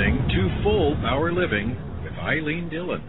listening to Full Power Living with Eileen Dillon.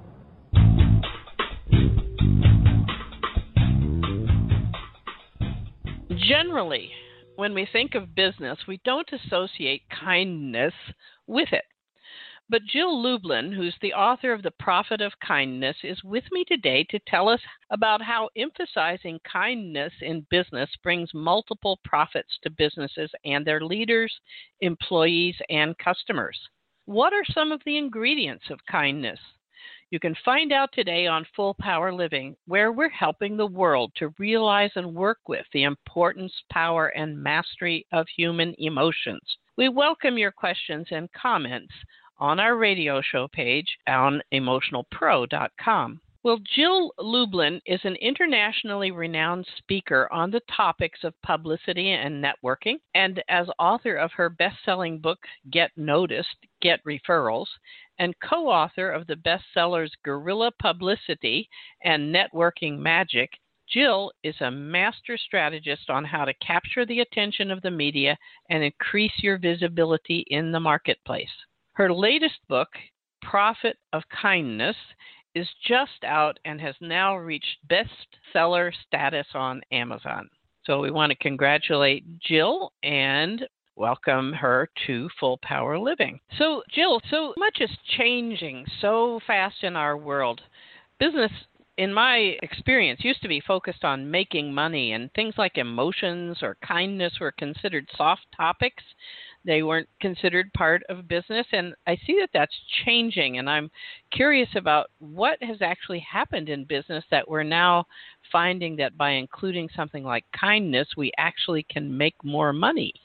Generally, when we think of business, we don't associate kindness with it. But Jill Lublin, who's the author of The Profit of Kindness, is with me today to tell us about how emphasizing kindness in business brings multiple profits to businesses and their leaders, employees, and customers. What are some of the ingredients of kindness? You can find out today on Full Power Living, where we're helping the world to realize and work with the importance, power, and mastery of human emotions. We welcome your questions and comments on our radio show page on emotionalpro.com. Well, Jill Lublin is an internationally renowned speaker on the topics of publicity and networking, and as author of her best-selling book, Get Noticed, Get Referrals, and co-author of the bestsellers Guerrilla Publicity and Networking Magic, Jill is a master strategist on how to capture the attention of the media and increase your visibility in the marketplace. Her latest book, Profit of Kindness, is just out and has now reached bestseller status on Amazon. So we want to congratulate Jill and welcome her to Full Power Living. So Jill, so much is changing so fast in our world. Business, in my experience, used to be focused on making money, and things like emotions or kindness were considered soft topics. They weren't considered part of business, and I see that that's changing, and I'm curious about what has actually happened in business that we're now finding that by including something like kindness, we actually can make more money.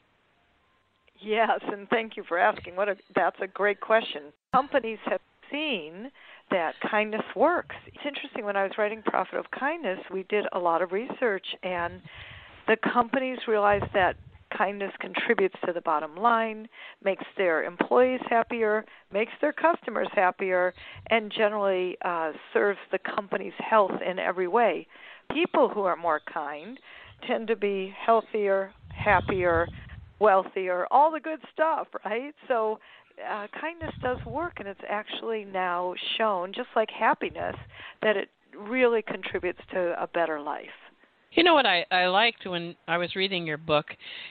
Yes, and thank you for asking. That's a great question. Companies have seen that kindness works. It's interesting, when I was writing Profit of Kindness, we did a lot of research, and the companies realized that kindness contributes to the bottom line, makes their employees happier, makes their customers happier, and generally serves the company's health in every way. People who are more kind tend to be healthier, happier, wealthier, all the good stuff, right? So kindness does work, and it's actually now shown, just like happiness, that it really contributes to a better life. You know what I liked when I was reading your book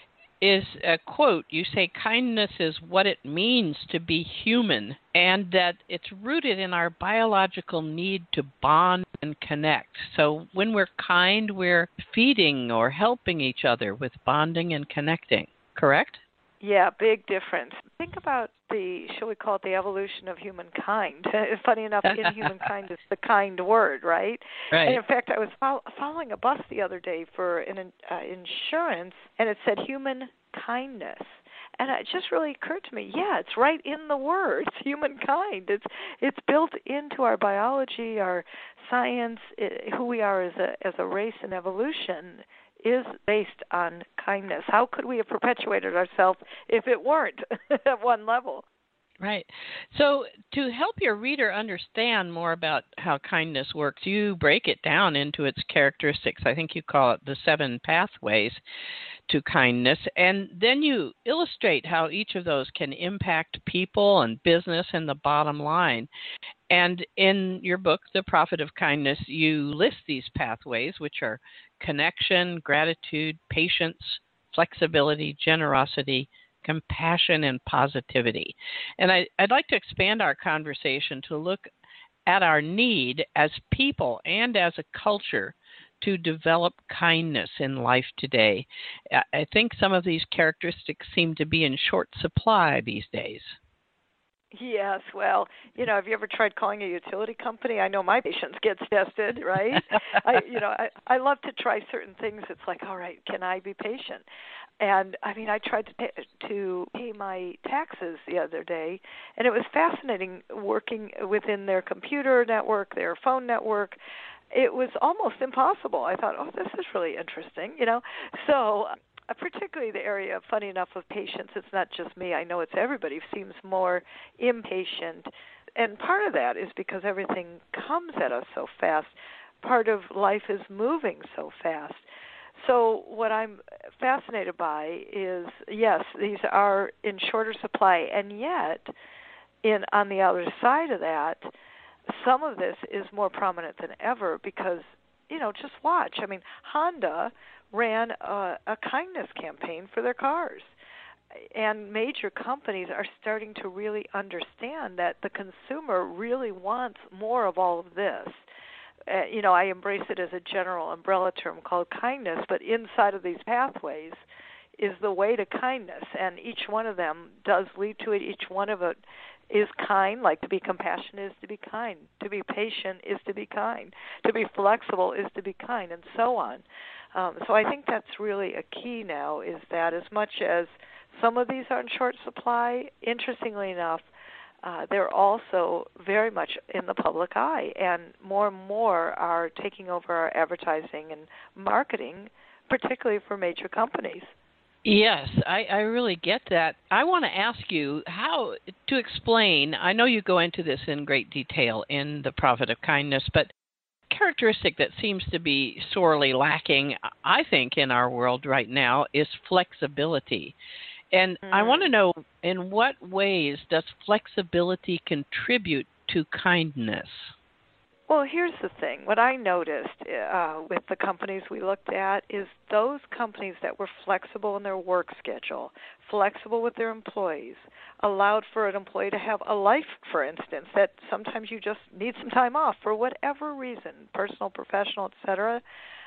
is a quote. You say kindness is what it means to be human, and that it's rooted in our biological need to bond and connect. So when we're kind, we're feeding or helping each other with bonding and connecting, correct? Yeah, big difference. Think about shall we call it the evolution of humankind? Funny enough, humankind is the kind word, right? Right. And in fact, I was following a bus the other day for an insurance, and it said human kindness. And it just really occurred to me, yeah, it's right in the words, humankind. It's built into our biology, our science, who we are as a race and evolution is based on kindness. How could we have perpetuated ourselves if it weren't at one level? Right. So to help your reader understand more about how kindness works, you break it down into its characteristics. I think you call it the 7 pathways to kindness. And then you illustrate how each of those can impact people and business and the bottom line. And in your book, The Profit of Kindness, you list these pathways, which are connection, gratitude, patience, flexibility, generosity, compassion, and positivity. And I'd like to expand our conversation to look at our need as people and as a culture to develop kindness in life today. I think some of these characteristics seem to be in short supply these days. Yes, well, have you ever tried calling a utility company? I know my patience gets tested, right? I love to try certain things. It's like, all right, can I be patient? And I tried to pay my taxes the other day, and it was fascinating working within their computer network, their phone network. It was almost impossible. I thought, oh, this is really interesting, So particularly the area, funny enough, of patience, it's not just me. I know it's everybody seems more impatient. And part of that is because everything comes at us so fast. Part of life is moving so fast. So what I'm fascinated by is, yes, these are in shorter supply, and yet on the other side of that, some of this is more prominent than ever because, just watch. I mean, Honda ran a kindness campaign for their cars. And major companies are starting to really understand that the consumer really wants more of all of this. I embrace it as a general umbrella term called kindness, but inside of these pathways is the way to kindness, and each one of them does lead to it. Each one of it is kind, like to be compassionate is to be kind, to be patient is to be kind, to be flexible is to be kind, and so on. So I think that's really a key now, is that as much as some of these are in short supply, interestingly enough, they're also very much in the public eye, and more are taking over our advertising and marketing, particularly for major companies. Yes, I really get that. I want to ask you how to explain, I know you go into this in great detail in The Profit of Kindness, but a characteristic that seems to be sorely lacking, I think, in our world right now is flexibility. And I want to know, in what ways does flexibility contribute to kindness? Well, here's the thing. What I noticed with the companies we looked at is those companies that were flexible in their work schedule, flexible with their employees, allowed for an employee to have a life, for instance, that sometimes you just need some time off for whatever reason, personal, professional, etc.,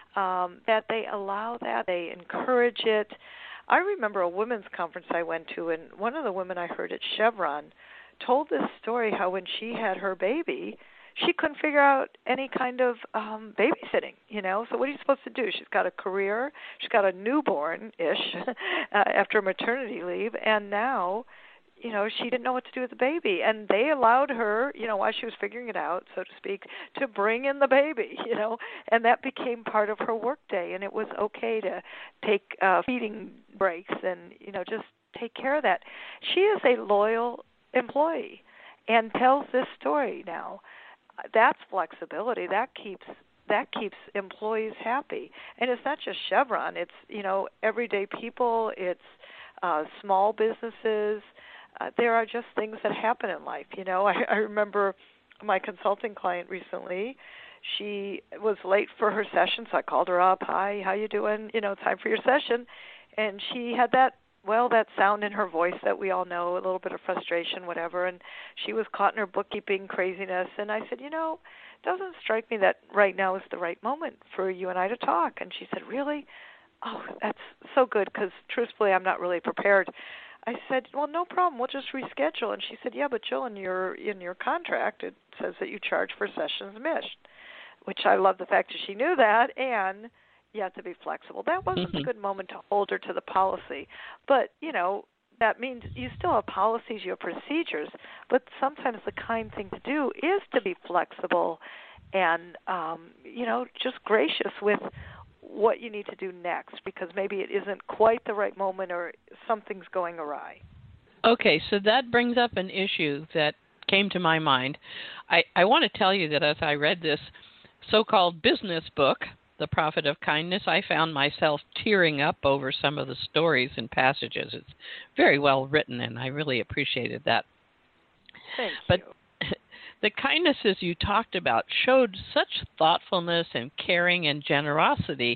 that they allow that, they encourage it. I remember a women's conference I went to, and one of the women I heard at Chevron told this story how when she had her baby, she couldn't figure out any kind of babysitting, So what are you supposed to do? She's got a career. She's got a newborn-ish after maternity leave, and now, she didn't know what to do with the baby. And they allowed her, while she was figuring it out, so to speak, to bring in the baby, and that became part of her workday. And it was okay to take feeding breaks and, just take care of that. She is a loyal employee and tells this story now. That's flexibility. That keeps employees happy. And it's not just Chevron. It's, everyday people. It's small businesses. There are just things that happen in life. I remember my consulting client recently. She was late for her session, so I called her up. Hi, how you doing? Time for your session. And she had that sound in her voice that we all know, a little bit of frustration, whatever, and she was caught in her bookkeeping craziness. And I said, it doesn't strike me that right now is the right moment for you and I to talk. And she said, really? Oh, that's so good, because truthfully, I'm not really prepared. I said, well, no problem. We'll just reschedule. And she said, yeah, but Jill, in your contract, it says that you charge for sessions missed, which I love the fact that she knew that, and you have to be flexible. That wasn't a good moment to hold her to the policy. But, that means you still have policies, you have procedures, but sometimes the kind thing to do is to be flexible and, just gracious with what you need to do next, because maybe it isn't quite the right moment or something's going awry. Okay, so that brings up an issue that came to my mind. I want to tell you that as I read this so-called business book, The Profit of Kindness, I found myself tearing up over some of the stories and passages. It's very well written, and I really appreciated that. Thank you. But the kindnesses you talked about showed such thoughtfulness and caring and generosity.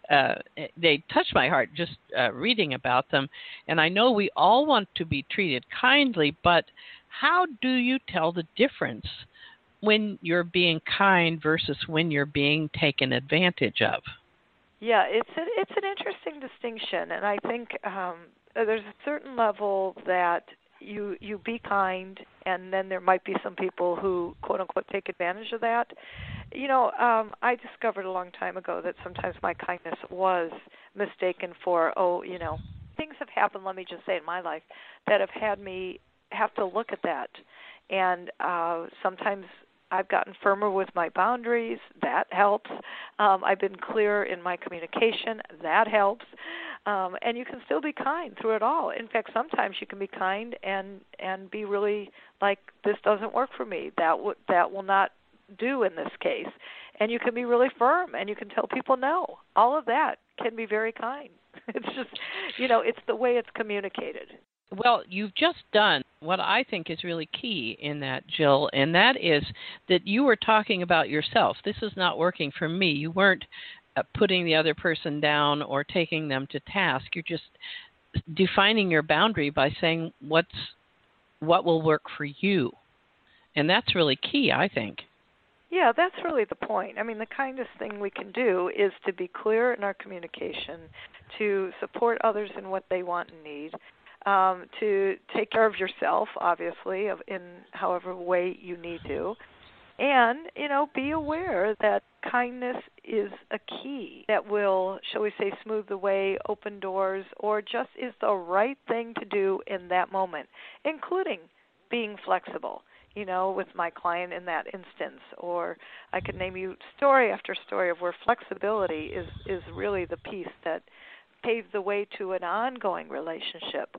They touched my heart just reading about them. And I know we all want to be treated kindly, but how do you tell the difference when you're being kind versus when you're being taken advantage of? Yeah, it's an interesting distinction, and I think there's a certain level that you be kind, and then there might be some people who, quote unquote, take advantage of that. I discovered a long time ago that sometimes my kindness was mistaken for, things have happened, let me just say, in my life that have had me have to look at that. And sometimes I've gotten firmer with my boundaries. That helps. I've been clear in my communication. That helps. And you can still be kind through it all. In fact, sometimes you can be kind and be really like, this doesn't work for me. That will not do in this case. And you can be really firm, and you can tell people no. All of that can be very kind. It's just, it's the way it's communicated. Well, you've just done what I think is really key in that, Jill, and that is that you were talking about yourself. This is not working for me. You weren't putting the other person down or taking them to task. You're just defining your boundary by saying what will work for you. And that's really key, I think. Yeah, that's really the point. I mean, the kindest thing we can do is to be clear in our communication, to support others in what they want and need, to take care of yourself, obviously, in however way you need to, and, be aware that kindness is a key that will, shall we say, smooth the way, open doors, or just is the right thing to do in that moment, including being flexible, with my client in that instance. Or I could name you story after story of where flexibility is really the piece that paved the way to an ongoing relationship.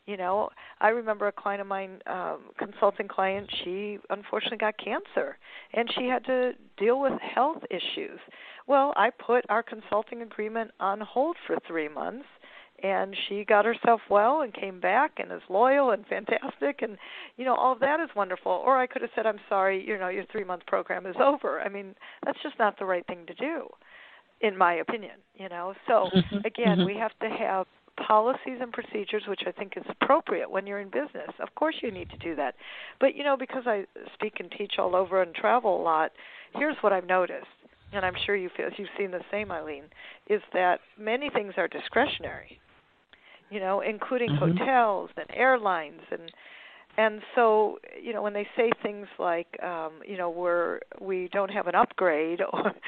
I remember a client of mine, consulting client, she unfortunately got cancer, and she had to deal with health issues. Well, I put our consulting agreement on hold for 3 months, and she got herself well and came back and is loyal and fantastic, and, all of that is wonderful. Or I could have said, I'm sorry, your 3-month program is over. I mean, that's just not the right thing to do, in my opinion, So, again, we have to have policies and procedures, which I think is appropriate when you're in business. Of course you need to do that. But, because I speak and teach all over and travel a lot, here's what I've noticed, and I'm sure you've seen the same, Eileen, is that many things are discretionary, including hotels and airlines. And so, when they say things like, we don't have an upgrade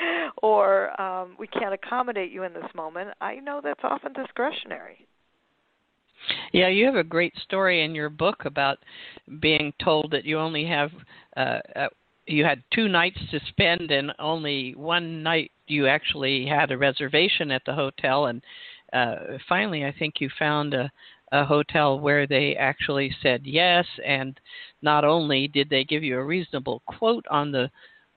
or we can't accommodate you in this moment, I know that's often discretionary. Yeah, you have a great story in your book about being told that you only have, you had 2 nights to spend, and only one night you actually had a reservation at the hotel. And finally, I think you found a hotel where they actually said yes, and not only did they give you a reasonable quote on the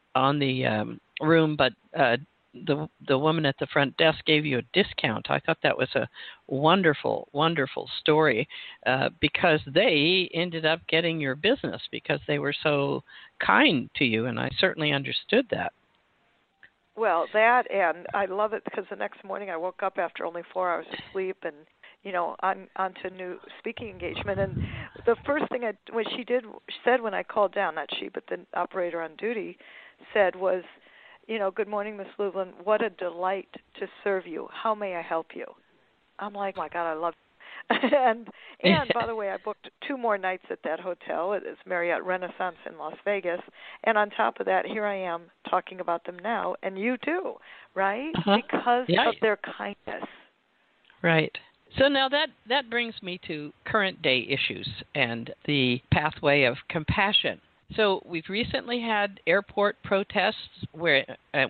room, but the woman at the front desk gave you a discount. I thought that was a wonderful, wonderful story because they ended up getting your business because they were so kind to you, and I certainly understood that. Well, that, and I love it because the next morning I woke up after only 4 hours of sleep and on to new speaking engagement. And the first thing she said when I called down, not she, but the operator on duty, said was, good morning, Miss Lublin. What a delight to serve you. How may I help you? I'm like, oh my God, I love it. and by the way, I booked 2 more nights at that hotel. It is Marriott Renaissance in Las Vegas. And on top of that, here I am talking about them now, and you too, right? Because of their kindness. Right. So now that brings me to current day issues and the pathway of compassion. So we've recently had airport protests when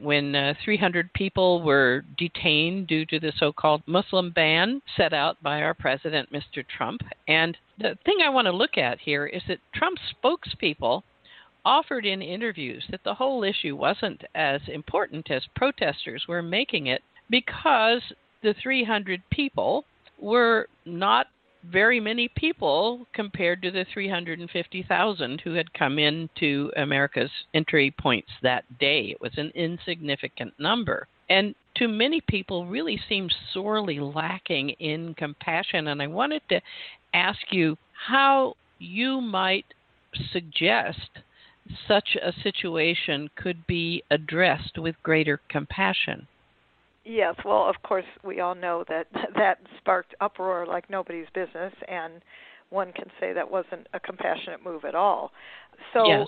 300 people were detained due to the so-called Muslim ban set out by our president, Mr. Trump. And the thing I want to look at here is that Trump's spokespeople offered in interviews that the whole issue wasn't as important as protesters were making it because the 300 people were not very many people compared to the 350,000 who had come into America's entry points that day. It was an insignificant number. And to many people really seems sorely lacking in compassion. And I wanted to ask you how you might suggest such a situation could be addressed with greater compassion. Yes, well, of course, we all know that sparked uproar like nobody's business, and one can say that wasn't a compassionate move at all. So, yes.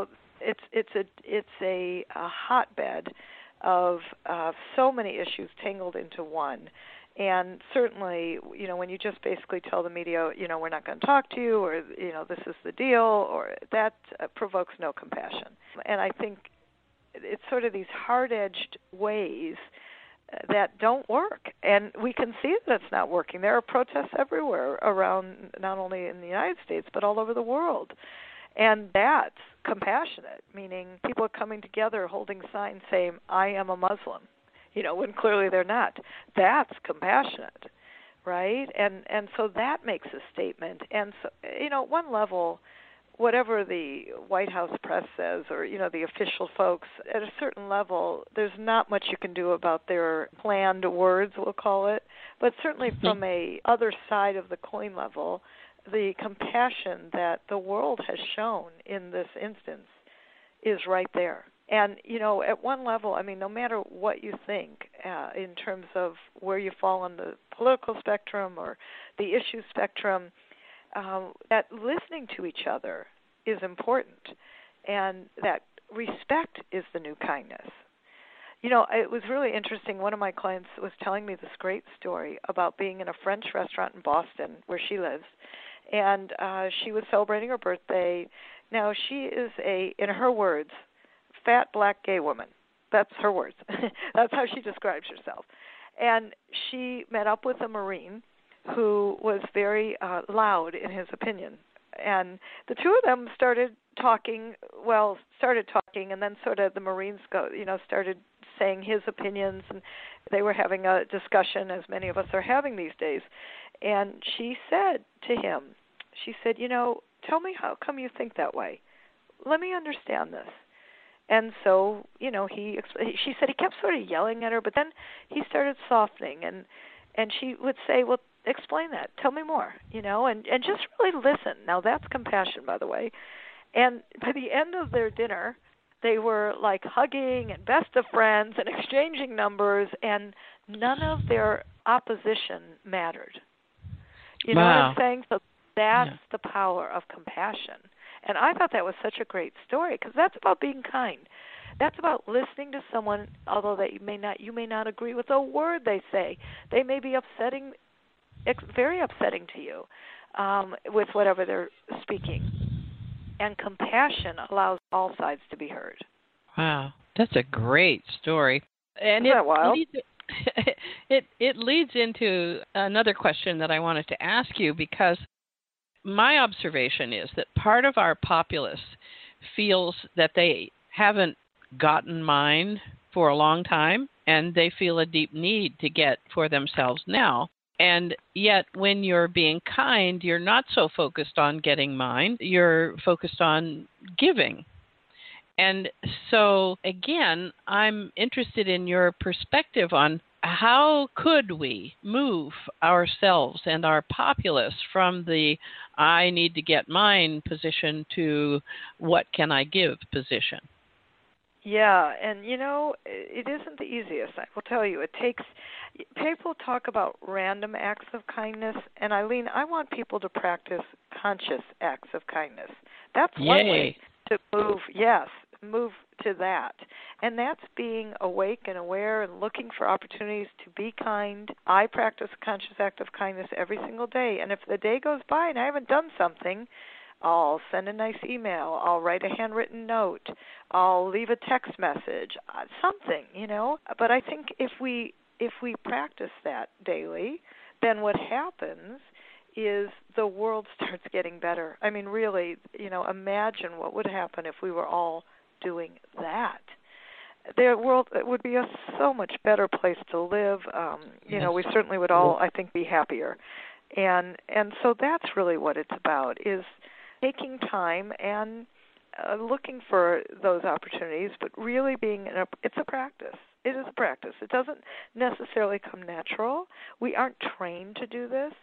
It's a hotbed of so many issues tangled into one. And certainly, when you just basically tell the media, we're not going to talk to you, or, this is the deal, or that provokes no compassion. And I think it's sort of these hard-edged ways that don't work, and we can see that it's not working. There are protests everywhere around, not only in the United States, but all over the world. And that's compassionate, meaning people are coming together holding signs saying, I am a Muslim. when clearly they're not. That's compassionate, right? And so that makes a statement. And so, at one level, whatever the White House press says, or the official folks, at a certain level, there's not much you can do about their planned words, we'll call it. But certainly from a other side of the coin level, the compassion that the world has shown in this instance is right there. And, at one level, no matter what you think in terms of where you fall on the political spectrum or the issue spectrum, that listening to each other is important, and that respect is the new kindness. It was really interesting. One of my clients was telling me this great story about being in a French restaurant in Boston, where she lives, and she was celebrating her birthday. Now, she is in her words, fat black gay woman. That's her words. That's how she describes herself. And she met up with a Marine who was very loud in his opinion. And the two of them started talking, and then sort of the Marines started saying his opinions, and they were having a discussion, as many of us are having these days. And she said to him, tell me how come you think that way. Let me understand this. And so, she said he kept sort of yelling at her, but then he started softening, and she would say, well, explain that. Tell me more, and just really listen. Now, that's compassion, by the way. And by the end of their dinner, they were like hugging and best of friends and exchanging numbers, and none of their opposition mattered. You know what I'm saying? So that's the power of compassion. And I thought that was such a great story, because that's about being kind. That's about listening to someone, although you may not agree with a word they say. They may be very upsetting to you with whatever they're speaking. And compassion allows all sides to be heard. Wow, that's a great story. And Isn't that wild? It leads into another question that I wanted to ask you, because my observation is that part of our populace feels that they haven't gotten mine for a long time, and they feel a deep need to get for themselves now. And yet, when you're being kind, you're not so focused on getting mine. You're focused on giving. And so, again, I'm interested in your perspective on how could we move ourselves and our populace from the I need to get mine position to what can I give position? Yeah, and it isn't the easiest. I will tell you, people talk about random acts of kindness, and Eileen, I want people to practice conscious acts of kindness. That's one way to move to that. And that's being awake and aware and looking for opportunities to be kind. I practice a conscious act of kindness every single day, and if the day goes by and I haven't done something, I'll send a nice email, I'll write a handwritten note, I'll leave a text message, something, But I think if we practice that daily, then what happens is the world starts getting better. I mean, really, imagine what would happen if we were all doing that. The world would be a so much better place to live. We certainly would all, I think, be happier. And so that's really what it's about, is taking time and looking for those opportunities, but really it's a practice. It is a practice. It doesn't necessarily come natural. We aren't trained to do this.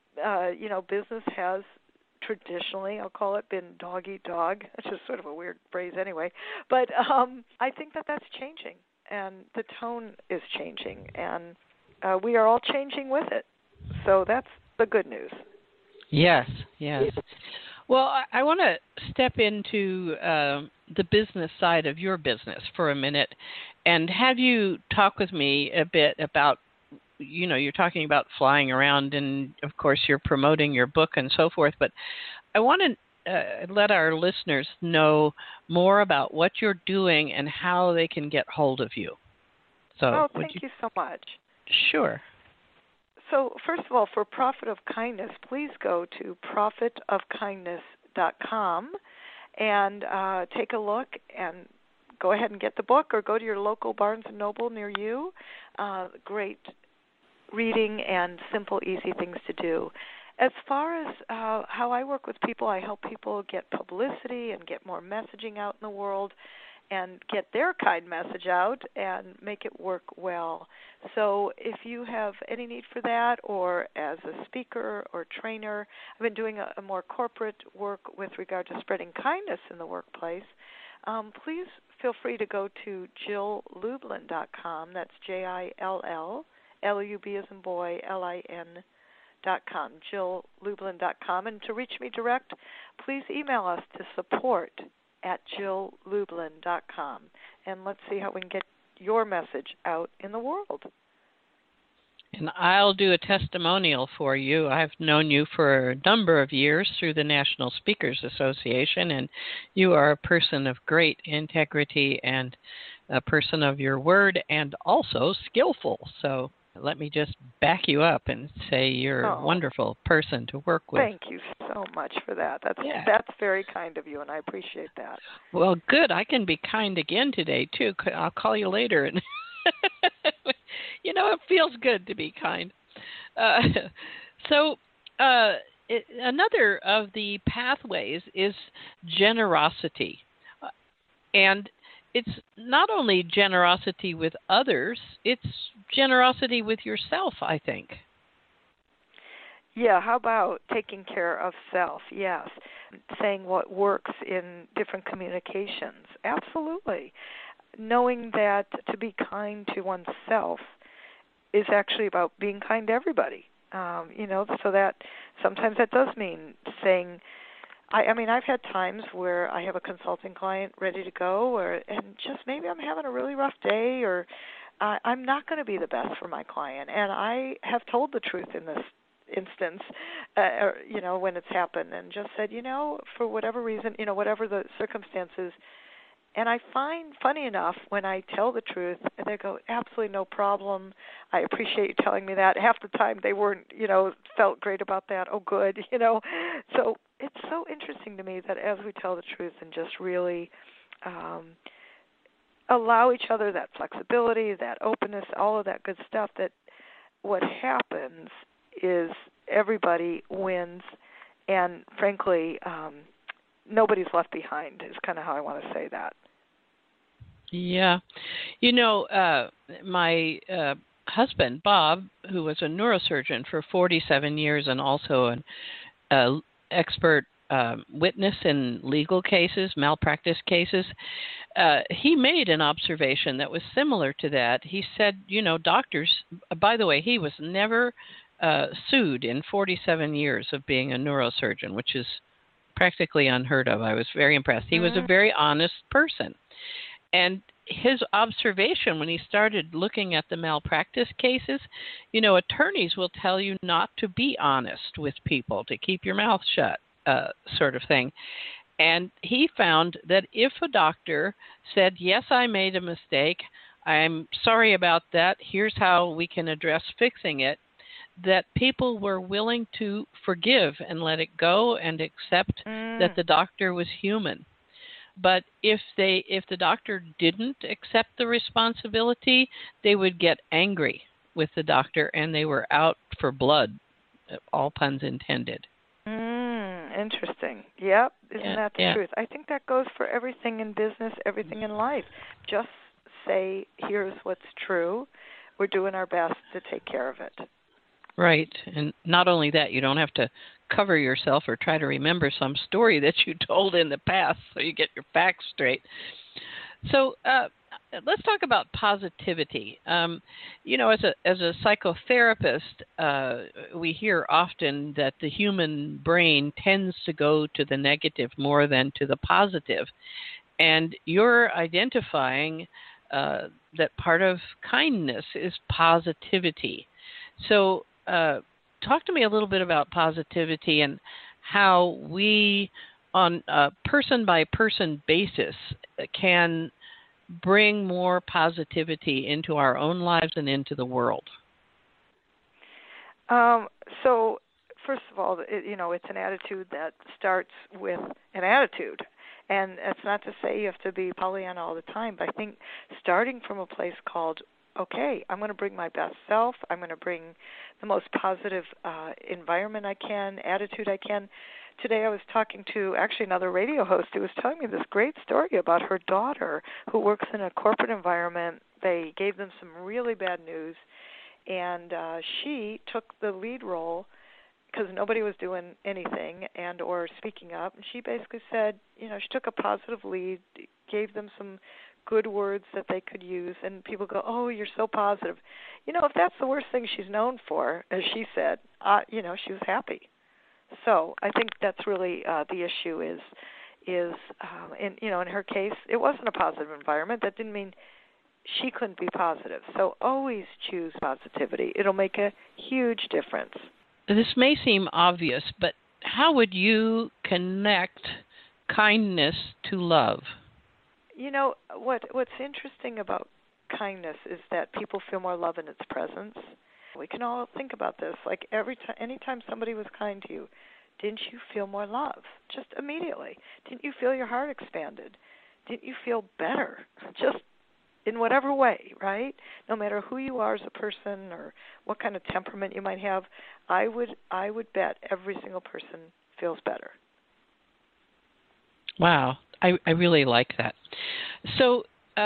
Business has traditionally, I'll call it, been dog eat dog, which is sort of a weird phrase anyway. But I think that's changing, and the tone is changing, and we are all changing with it. So that's the good news. Yes. Well, I want to step into the business side of your business for a minute and have you talk with me a bit about, you're talking about flying around, and of course you're promoting your book and so forth, but I want to let our listeners know more about what you're doing and how they can get hold of you. So, thank you so much. Sure. So, first of all, for Profit of Kindness, please go to profitofkindness.com and take a look and go ahead and get the book or go to your local Barnes & Noble near you. Great reading and simple, easy things to do. As far as how I work with people, I help people get publicity and get more messaging out in the world and get their kind message out and make it work well. So if you have any need for that, or as a speaker or trainer, I've been doing a more corporate work with regard to spreading kindness in the workplace, please feel free to go to JillLublin.com. That's JILL, LUB as in boy, LIN.com, JillLublin.com. And to reach me direct, please email us to support@JillLublin.com. And let's see how we can get your message out in the world. And I'll do a testimonial for you. I've known you for a number of years through the National Speakers Association, and you are a person of great integrity and a person of your word and also skillful. So let me just back you up and say you're a wonderful person to work with. Thank you so much for that. That's very kind of you, and I appreciate that. Well, good. I can be kind again today, too. I'll call you later. And you know, it feels good to be kind. Another of the pathways is generosity. And it's not only generosity with others, it's generosity with yourself, I think. Yeah, how about taking care of self? Yes. Saying what works in different communications. Absolutely. Knowing that to be kind to oneself is actually about being kind to everybody. So that sometimes that does mean saying, I mean, I've had times where I have a consulting client ready to go, and just maybe I'm having a really rough day, or I'm not going to be the best for my client, and I have told the truth in this instance, when it's happened, and just said, for whatever reason, whatever the circumstances. And I find, funny enough, when I tell the truth, they go, absolutely no problem. I appreciate you telling me that. Half the time they weren't, felt great about that. Oh, good, So it's so interesting to me that as we tell the truth and just really allow each other that flexibility, that openness, all of that good stuff, that what happens is everybody wins, and frankly, nobody's left behind is kind of how I want to say that. Yeah. My husband, Bob, who was a neurosurgeon for 47 years and also an expert witness in legal cases, malpractice cases, he made an observation that was similar to that. He said, doctors, by the way, he was never sued in 47 years of being a neurosurgeon, which is practically unheard of. I was very impressed. He was a very honest person. And his observation when he started looking at the malpractice cases, attorneys will tell you not to be honest with people, to keep your mouth shut, sort of thing. And he found that if a doctor said, yes, I made a mistake, I'm sorry about that, here's how we can address fixing it, that people were willing to forgive and let it go and accept that the doctor was human. But if the doctor didn't accept the responsibility, they would get angry with the doctor, and they were out for blood, all puns intended. Interesting. Yep. Isn't that the truth? I think that goes for everything in business, everything in life. Just say, here's what's true. We're doing our best to take care of it. Right. And not only that, you don't have to cover yourself or try to remember some story that you told in the past so you get your facts straight. So let's talk about positivity. As a psychotherapist, we hear often that the human brain tends to go to the negative more than to the positive. And you're identifying that part of kindness is positivity. So talk to me a little bit about positivity and how we, on a person-by-person basis, can bring more positivity into our own lives and into the world. So, first of all, it's an attitude that starts with an attitude. And it's not to say you have to be Pollyanna all the time, but I think starting from a place called, okay, I'm going to bring my best self. I'm going to bring the most positive environment I can, attitude I can. Today I was talking to actually another radio host who was telling me this great story about her daughter who works in a corporate environment. They gave them some really bad news, and she took the lead role because nobody was doing anything and or speaking up. And she basically said, she took a positive lead, gave them some good words that they could use, and people go, oh, you're so positive. If that's the worst thing she's known for, as she said, she was happy. So I think that's really the issue is in her case, it wasn't a positive environment. That didn't mean she couldn't be positive. So always choose positivity. It'll make a huge difference. This may seem obvious, but how would you connect kindness to love? What's interesting about kindness is that people feel more love in its presence. We can all think about this. Like anytime somebody was kind to you, didn't you feel more love? Just immediately. Didn't you feel your heart expanded? Didn't you feel better? Just in whatever way, right? No matter who you are as a person or what kind of temperament you might have, I would bet every single person feels better. Wow, I really like that. So,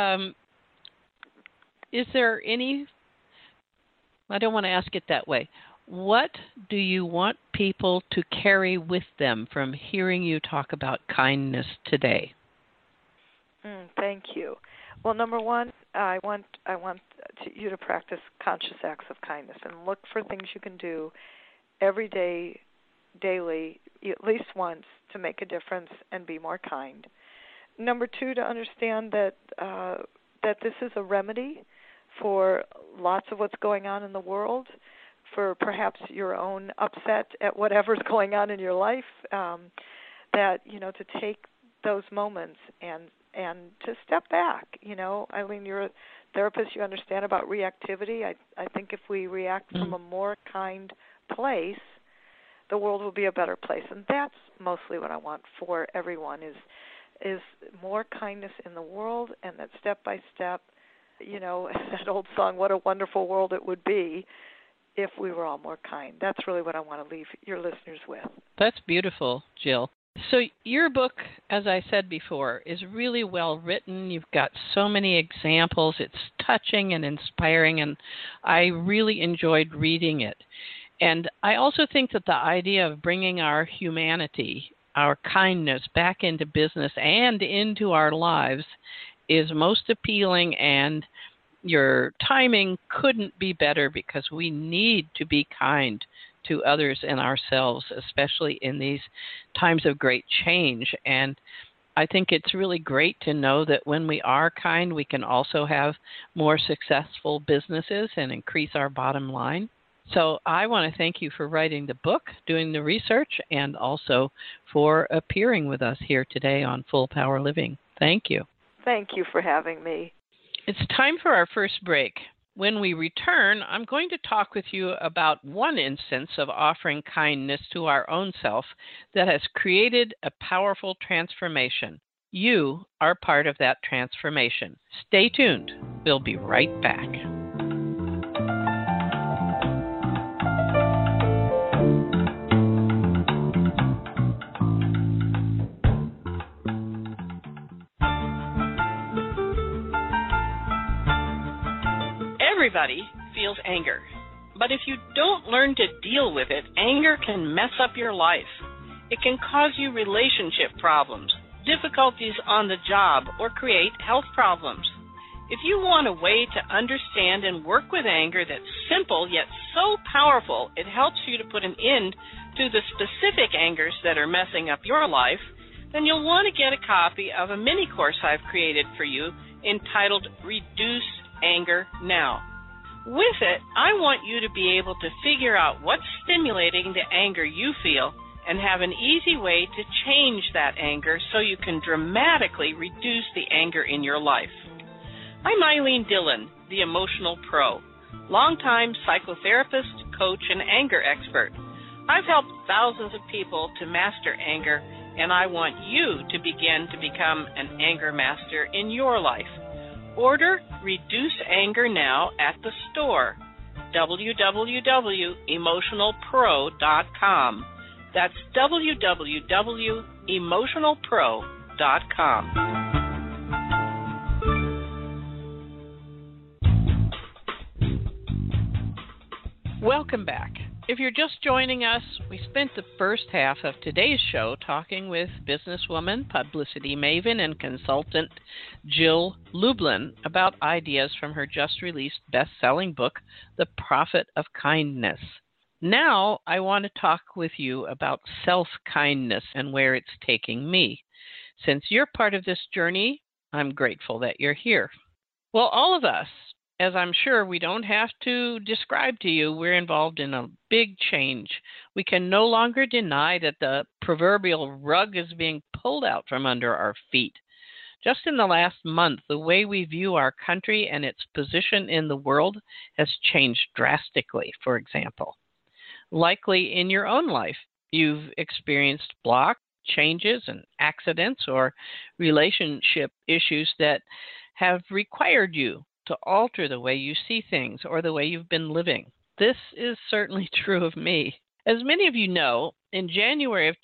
is there any? I don't want to ask it that way. What do you want people to carry with them from hearing you talk about kindness today? Thank you. Well, number one, I want you to practice conscious acts of kindness and look for things you can do every day, daily, at least once, to make a difference and be more kind. Number two, to understand that this is a remedy for lots of what's going on in the world, for perhaps your own upset at whatever's going on in your life, to take those moments and to step back. Eileen, you're a therapist, you understand about reactivity. I think if we react from a more kind place, the world will be a better place. And that's mostly what I want for everyone is more kindness in the world, and that step by step, that old song, what a wonderful world it would be if we were all more kind. That's really what I want to leave your listeners with. That's beautiful, Jill. So your book, as I said before, is really well written. You've got so many examples. It's touching and inspiring, and I really enjoyed reading it. And I also think that the idea of bringing our humanity, our kindness back into business and into our lives is most appealing, and your timing couldn't be better because we need to be kind to others and ourselves, especially in these times of great change. And I think it's really great to know that when we are kind, we can also have more successful businesses and increase our bottom line. So I want to thank you for writing the book, doing the research, and also for appearing with us here today on Full Power Living. Thank you. Thank you for having me. It's time for our first break. When we return, I'm going to talk with you about one instance of offering kindness to our own self that has created a powerful transformation. You are part of that transformation. Stay tuned. We'll be right back. Everybody feels anger, but if you don't learn to deal with it, anger can mess up your life. It can cause you relationship problems, difficulties on the job, or create health problems. If you want a way to understand and work with anger that's simple yet so powerful it helps you to put an end to the specific angers that are messing up your life, then you'll want to get a copy of a mini course I've created for you entitled Reduce Anger Now. With it, I want you to be able to figure out what's stimulating the anger you feel and have an easy way to change that anger so you can dramatically reduce the anger in your life. I'm Eileen Dillon, the Emotional Pro, longtime psychotherapist, coach, and anger expert. I've helped thousands of people to master anger and I want you to begin to become an anger master in your life. Order Reduce Anger now at the store, www.emotionalpro.com. That's www.emotionalpro.com. Welcome back. If you're just joining us, we spent the first half of today's show talking with businesswoman, publicity maven, and consultant Jill Lublin about ideas from her just-released best-selling book, The Profit of Kindness. Now, I want to talk with you about self-kindness and where it's taking me. Since you're part of this journey, I'm grateful that you're here. Well, all of us, as I'm sure we don't have to describe to you, we're involved in a big change. We can no longer deny that the proverbial rug is being pulled out from under our feet. Just in the last month, the way we view our country and its position in the world has changed drastically, for example. Likely in your own life, you've experienced block changes and accidents or relationship issues that have required you to alter the way you see things or the way you've been living. This is certainly true of me. As many of you know, in January of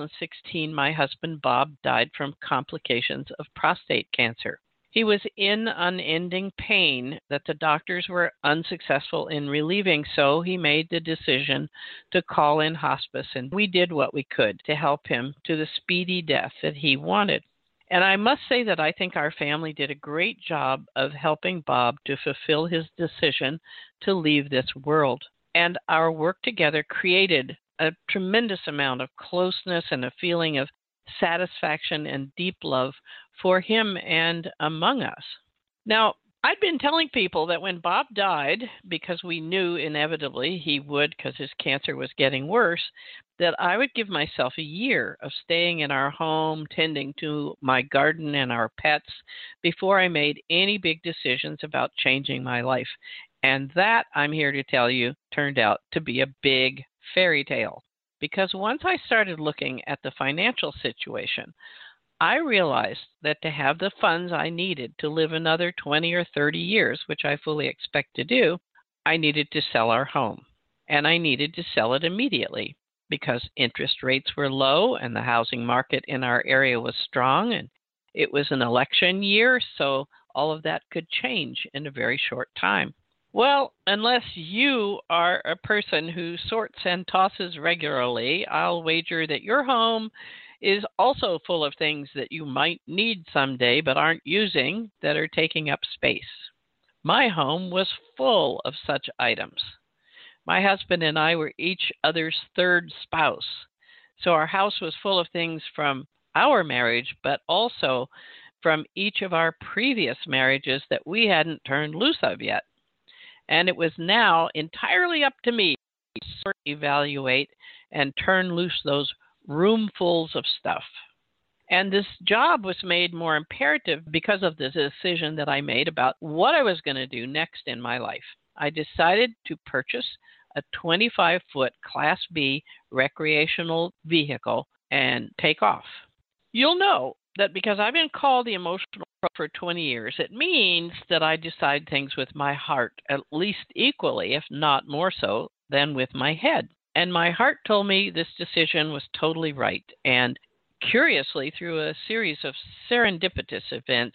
2016, my husband Bob died from complications of prostate cancer. He was in unending pain that the doctors were unsuccessful in relieving, so he made the decision to call in hospice, and we did what we could to help him to the speedy death that he wanted. And I must say that I think our family did a great job of helping Bob to fulfill his decision to leave this world. And our work together created a tremendous amount of closeness and a feeling of satisfaction and deep love for him and among us. Now, I'd been telling people that when Bob died, because we knew inevitably he would because his cancer was getting worse, that I would give myself a year of staying in our home, tending to my garden and our pets before I made any big decisions about changing my life. And that, I'm here to tell you, turned out to be a big fairy tale. Because once I started looking at the financial situation, I realized that to have the funds I needed to live another 20 or 30 years, which I fully expect to do, I needed to sell our home. And I needed to sell it immediately because interest rates were low and the housing market in our area was strong, and it was an election year, so all of that could change in a very short time. Well, unless you are a person who sorts and tosses regularly, I'll wager that your home is also full of things that you might need someday but aren't using that are taking up space. My home was full of such items. My husband and I were each other's third spouse, so our house was full of things from our marriage, but also from each of our previous marriages that we hadn't turned loose of yet. And it was now entirely up to me to sort, evaluate, and turn loose those roomfuls of stuff. And this job was made more imperative because of the decision that I made about what I was going to do next in my life. I decided to purchase a 25-foot Class B recreational vehicle and take off. You'll know that because I've been called the emotional pro for 20 years, it means that I decide things with my heart at least equally, if not more so, than with my head. And my heart told me this decision was totally right. And curiously, through a series of serendipitous events,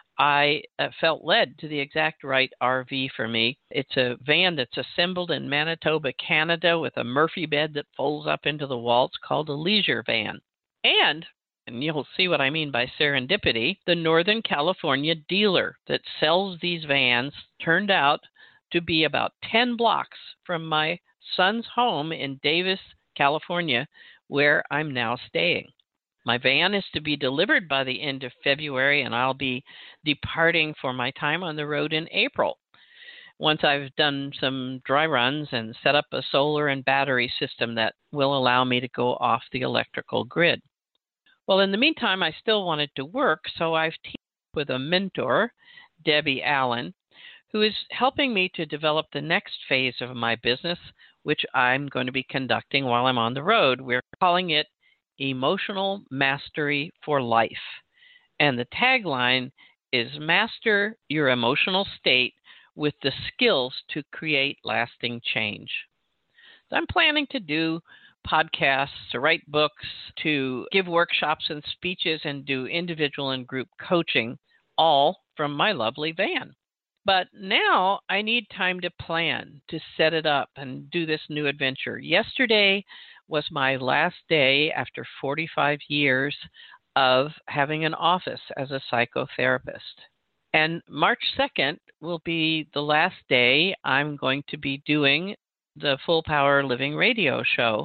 I felt led to the exact right RV for me. It's a van that's assembled in Manitoba, Canada, with a Murphy bed that folds up into the wall. It's called a leisure van. And you'll see what I mean by serendipity, the Northern California dealer that sells these vans turned out to be about 10 blocks from my son's home in Davis, California, where I'm now staying. My van is to be delivered by the end of February, and I'll be departing for my time on the road in April, once I've done some dry runs and set up a solar and battery system that will allow me to go off the electrical grid. Well, in the meantime, I still wanted to work, so I've teamed up with a mentor, Debbie Allen, who is helping me to develop the next phase of my business, which I'm going to be conducting while I'm on the road. We're calling it Emotional Mastery for Life. And the tagline is Master Your Emotional State with the Skills to Create Lasting Change. So I'm planning to do podcasts, to write books, to give workshops and speeches, and do individual and group coaching, all from my lovely van. But now I need time to plan, to set it up and do this new adventure. Yesterday was my last day after 45 years of having an office as a psychotherapist. And March 2nd will be the last day I'm going to be doing the Full Power Living radio show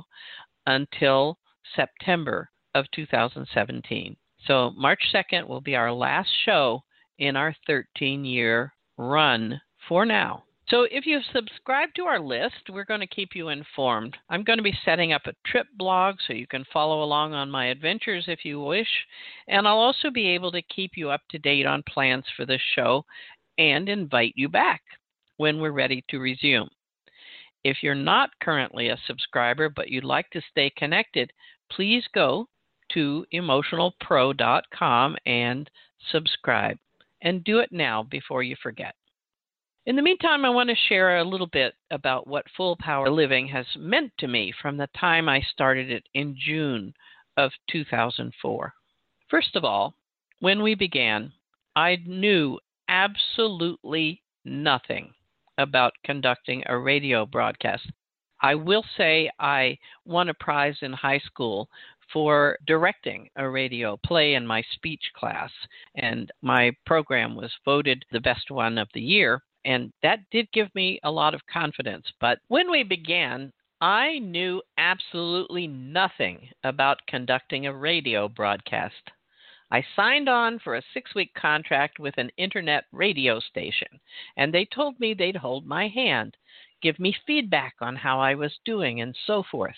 until September of 2017. So March 2nd will be our last show in our 13-year run for now. So if you've subscribed to our list, we're going to keep you informed. I'm going to be setting up a trip blog so you can follow along on my adventures if you wish. And I'll also be able to keep you up to date on plans for this show and invite you back when we're ready to resume. If you're not currently a subscriber but you'd like to stay connected, please go to emotionalpro.com and subscribe. And do it now before you forget. In the meantime, I want to share a little bit about what Full Power Living has meant to me from the time I started it in June of 2004. First of all, when we began, I knew absolutely nothing about conducting a radio broadcast. I will say I won a prize in high school for directing a radio play in my speech class, and my program was voted the best one of the year, and that did give me a lot of confidence. But when we began, I knew absolutely nothing about conducting a radio broadcast. I signed on for a 6-week contract with an internet radio station, and they told me they'd hold my hand, give me feedback on how I was doing, and so forth.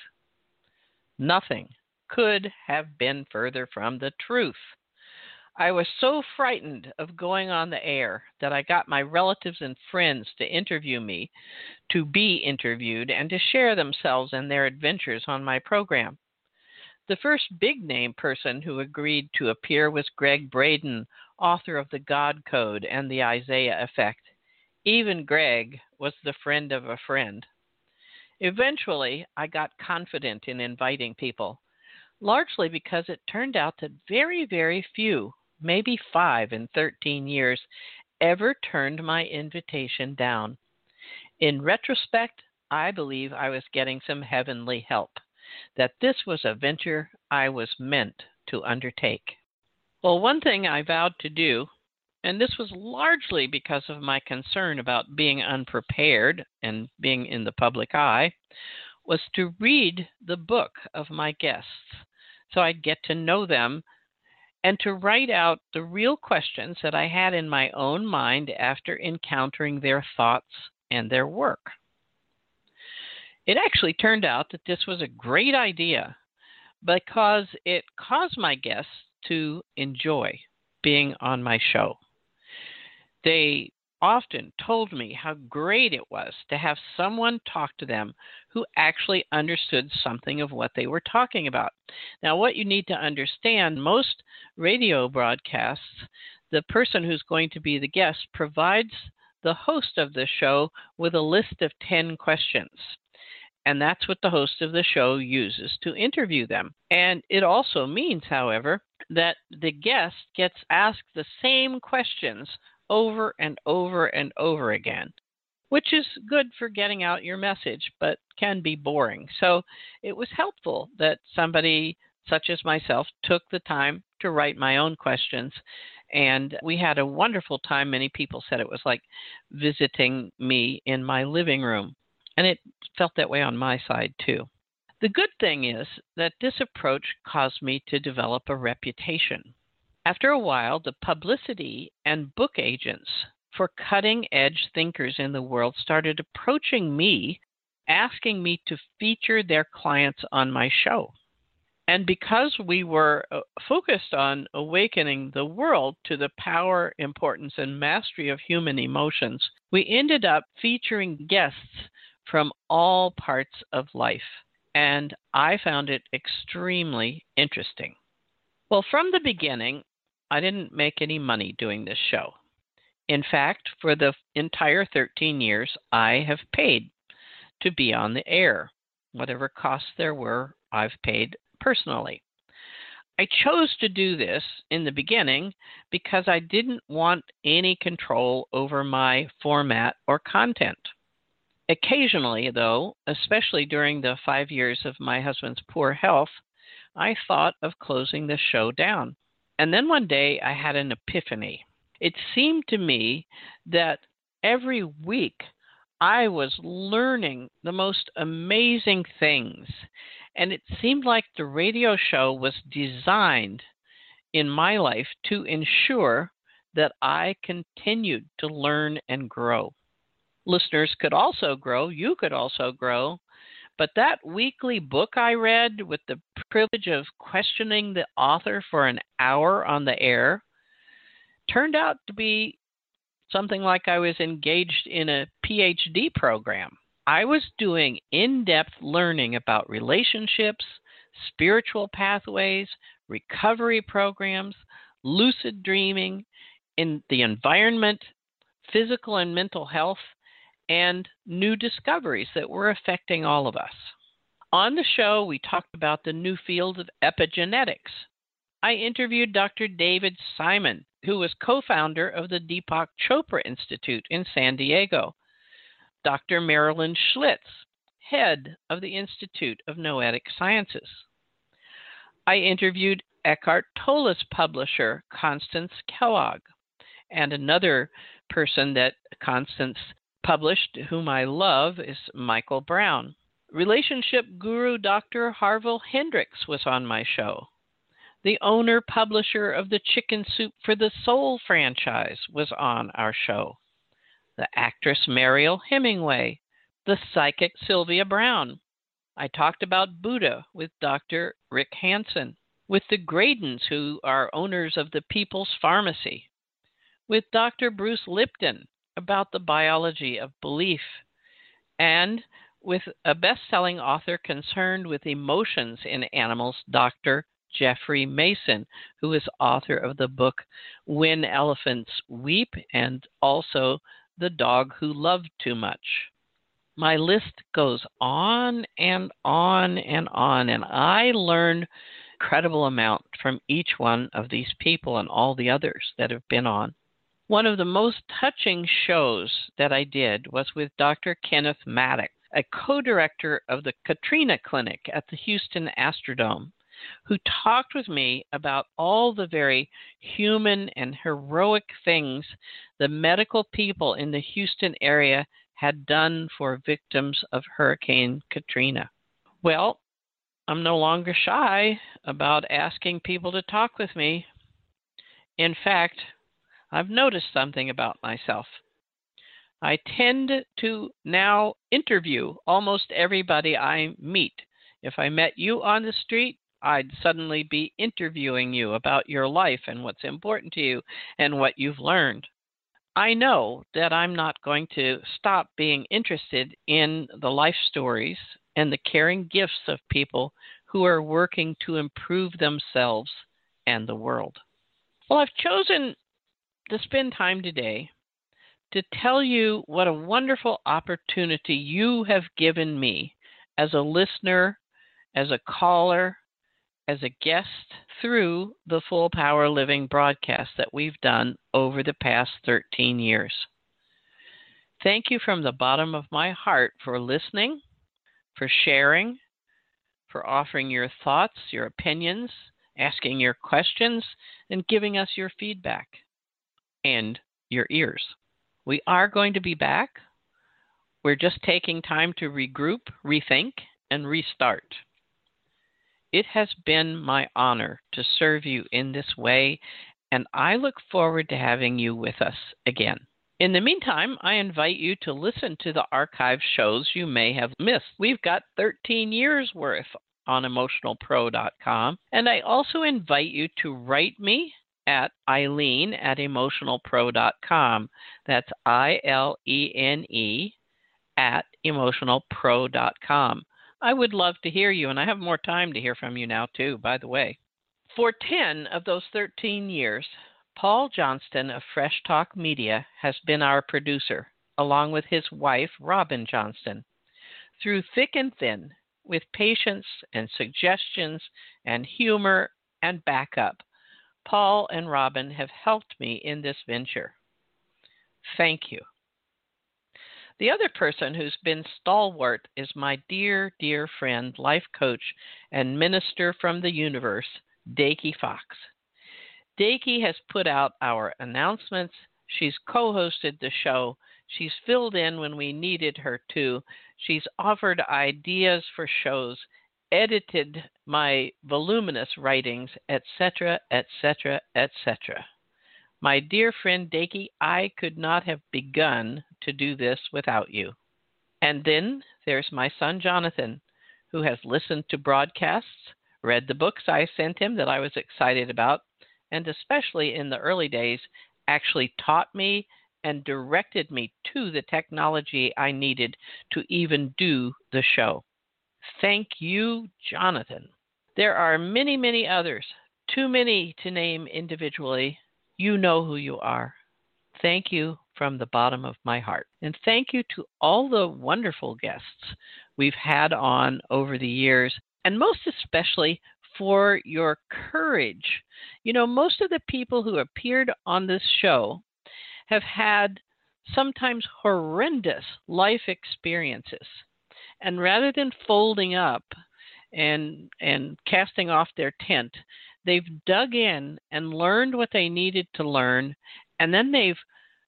Nothing could have been further from the truth. I was so frightened of going on the air that I got my relatives and friends to interview me, to be interviewed, and to share themselves and their adventures on my program. The first big-name person who agreed to appear was Greg Braden, author of The God Code and The Isaiah Effect. Even Greg was the friend of a friend. Eventually, I got confident in inviting people, largely because it turned out that very, very few, maybe 5 in 13 years, ever turned my invitation down. In retrospect, I believe I was getting some heavenly help, that this was a venture I was meant to undertake. Well, one thing I vowed to do, and this was largely because of my concern about being unprepared and being in the public eye, was to read the book of my guests so I'd get to know them and to write out the real questions that I had in my own mind after encountering their thoughts and their work. It actually turned out that this was a great idea because it caused my guests to enjoy being on my show. They often told me how great it was to have someone talk to them who actually understood something of what they were talking about. Now, what you need to understand, most radio broadcasts, the person who's going to be the guest provides the host of the show with a list of 10 questions. And that's what the host of the show uses to interview them. And it also means, however, that the guest gets asked the same questions over and over and over again, which is good for getting out your message, but can be boring. So it was helpful that somebody such as myself took the time to write my own questions. And we had a wonderful time. Many people said it was like visiting me in my living room. And it felt that way on my side, too. The good thing is that this approach caused me to develop a reputation. After a while, the publicity and book agents for cutting-edge thinkers in the world started approaching me, asking me to feature their clients on my show. And because we were focused on awakening the world to the power, importance, and mastery of human emotions, we ended up featuring guests from all parts of life. and I found it extremely interesting. Well, from the beginning, I didn't make any money doing this show. In fact, for the entire 13 years, I have paid to be on the air. Whatever costs there were, I've paid personally. I chose to do this in the beginning because I didn't want any control over my format or content. Occasionally, though, especially during the 5 years of my husband's poor health, I thought of closing the show down. And then one day I had an epiphany. It seemed to me that every week I was learning the most amazing things, and it seemed like the radio show was designed in my life to ensure that I continued to learn and grow. Listeners could also grow, you could also grow, but that weekly book I read with the privilege of questioning the author for an hour on the air turned out to be something like I was engaged in a PhD program. I was doing in-depth learning about relationships, spiritual pathways, recovery programs, lucid dreaming, in the environment, physical and mental health, and new discoveries that were affecting all of us. On the show, we talked about the new field of epigenetics. I interviewed Dr. David Simon, who was co-founder of the Deepak Chopra Institute in San Diego, Dr. Marilyn Schlitz, head of the Institute of Noetic Sciences. I interviewed Eckhart Tolle's publisher, Constance Kellogg, and another person that Constance published, whom I love, is Michael Brown. Relationship guru Dr. Harville Hendricks was on my show. The owner-publisher of the Chicken Soup for the Soul franchise was on our show. The actress Mariel Hemingway, the psychic Sylvia Brown. I talked about Buddha with Dr. Rick Hansen, with the Gradens, who are owners of the People's Pharmacy, with Dr. Bruce Lipton about the biology of belief, and with a best-selling author concerned with emotions in animals, Dr. Jeffrey Mason, who is author of the book When Elephants Weep and also The Dog Who Loved Too Much. My list goes on and on and on, and I learned an incredible amount from each one of these people and all the others that have been on. One of the most touching shows that I did was with Dr. Kenneth Maddox, a co-director of the Katrina Clinic at the Houston Astrodome, who talked with me about all the very human and heroic things the medical people in the Houston area had done for victims of Hurricane Katrina. Well, I'm no longer shy about asking people to talk with me. In fact, I've noticed something about myself. I tend to now interview almost everybody I meet. If I met you on the street, I'd suddenly be interviewing you about your life and what's important to you and what you've learned. I know that I'm not going to stop being interested in the life stories and the caring gifts of people who are working to improve themselves and the world. Well, I've chosen to spend time today to tell you what a wonderful opportunity you have given me as a listener, as a caller, as a guest through the Full Power Living broadcast that we've done over the past 13 years. Thank you from the bottom of my heart for listening, for sharing, for offering your thoughts, your opinions, asking your questions, and giving us your feedback and your ears. We are going to be back. We're just taking time to regroup, rethink, and restart. It has been my honor to serve you in this way, and I look forward to having you with us again. In the meantime, I invite you to listen to the archive shows you may have missed. We've got 13 years worth on emotionalpro.com, and I also invite you to write me at Ilene@emotionalpro.com. That's ILENE @emotionalpro.com. I would love to hear you, and I have more time to hear from you now, too, by the way. For 10 of those 13 years, Paul Johnston of Fresh Talk Media has been our producer, along with his wife, Robin Johnston. Through thick and thin, with patience and suggestions and humor and backup, Paul and Robin have helped me in this venture. Thank you. The other person who's been stalwart is my dear, dear friend, life coach, and minister from the universe, Daki Fox. Daki has put out our announcements. She's co-hosted the show. She's filled in when we needed her to. She's offered ideas for shows, edited my voluminous writings, etc., etc., etc. My dear friend Daki, I could not have begun to do this without you. And then there's my son Jonathan, who has listened to broadcasts, read the books I sent him that I was excited about, and especially in the early days, actually taught me and directed me to the technology I needed to even do the show. Thank you, Jonathan. There are many, many others, too many to name individually. You know who you are. Thank you from the bottom of my heart. And thank you to all the wonderful guests we've had on over the years, and most especially for your courage. You know, most of the people who appeared on this show have had sometimes horrendous life experiences. And rather than folding up and casting off their tent, they've dug in and learned what they needed to learn, and then they've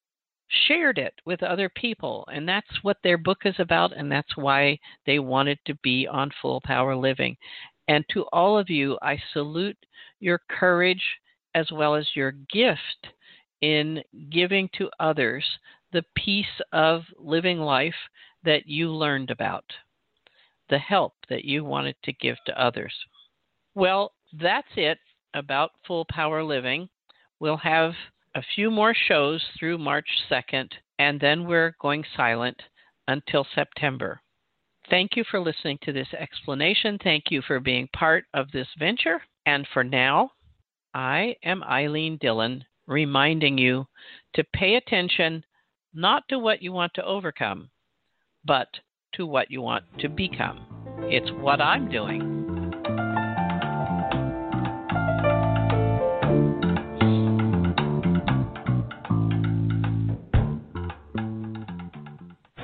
shared it with other people. And that's what their book is about, and that's why they wanted to be on Full Power Living. And to all of you, I salute your courage as well as your gift in giving to others the piece of living life that you learned about, the help that you wanted to give to others. Well, that's it about Full Power Living. We'll have a few more shows through March 2nd, and then we're going silent until September. Thank you for listening to this explanation. Thank you for being part of this venture. And for now, I am Eileen Dillon, reminding you to pay attention not to what you want to overcome, but to what you want to become. It's what I'm doing.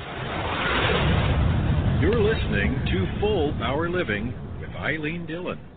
You're listening to Full Power Living with Eileen Dillon.